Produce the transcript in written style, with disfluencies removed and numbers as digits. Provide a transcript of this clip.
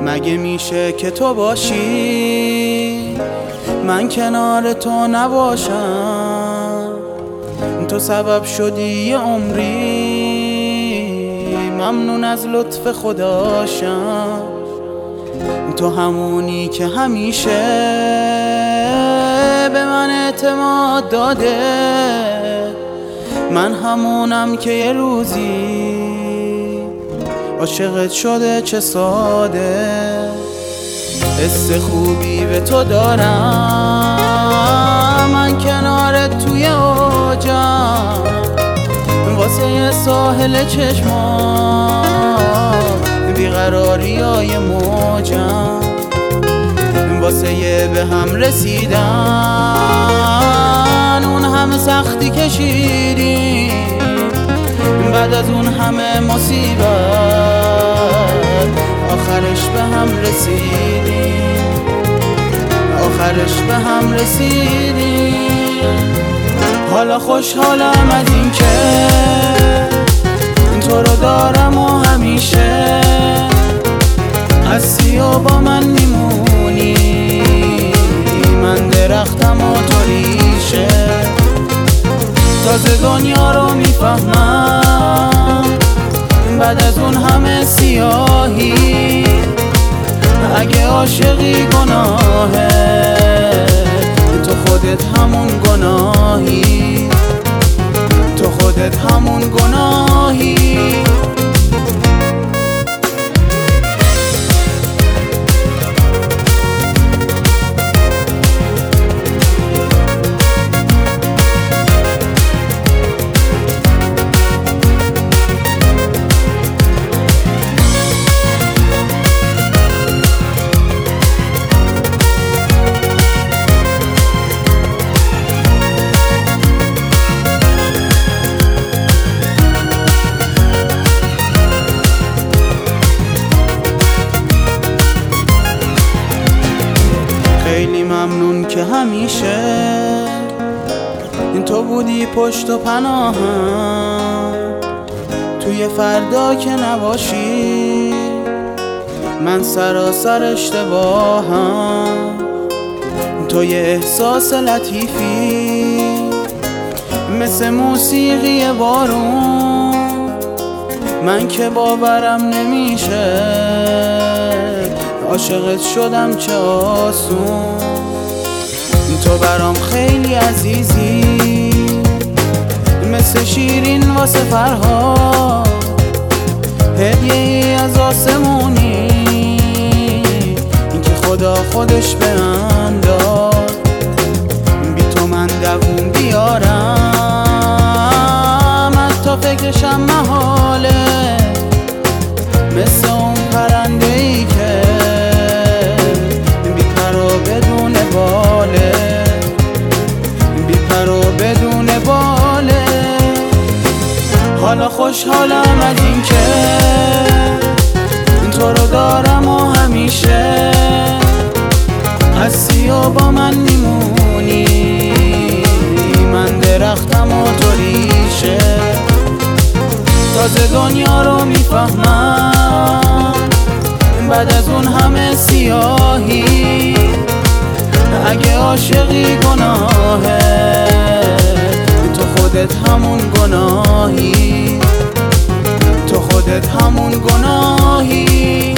مگه میشه که تو باشی من کنار تو نباشم؟ تو سبب شدی یه عمری ممنون از لطف خداشم. تو همونی که همیشه به من اعتماد داده، من همونم که یه روزی عاشقت شده. چه ساده حس خوبی به تو دارم، من کنارت توی اوجم، واسه یه ساحل چشمات بیقراری های موجم، واسه یه به هم رسیدن اون همه سختی کشیدیم، بعد از اون همه مصیبت آخرش به هم رسیدیم، آخرش به هم رسیدیم. حالا خوشحالم از این که تو رو دارم و همیشه هستی و با من میمونی، من درختم و تو ریشه. تازه دنیا رو میفهمم بعد از اون همه سیاهی، اگه عاشقی گناهه تو خودت همون گناهی، تو خودت همون گناهی. خیلی ممنون که همیشه تو بودی پشت و پناهم، توی فردا که نباشی من سراسر اشتباهم. تو یه احساس لطیفی مثل موسیقی بارون، من که باورم نمیشه عاشقت شدم چه آسون. تو برام خیلی عزیزی مثل شیرین واسه فرهاد، هدیه ای از آسمونی این که خدا خودش به من داد. بی تو من دووم بیارم از تا فکرشم محاله، مثل اون پرنده ای که بدون باله، بی پر و بدون باله. حالا خوشحالم از این که تو رو دارم و همیشه هستی و با من میمونی، من درختم و تو ریشه. تازه دنیا رو میفهمم بعد از اون همه سیاهی، اگه عاشقی گناهه تو خودت همون گناهی، تو خودت همون گناهی.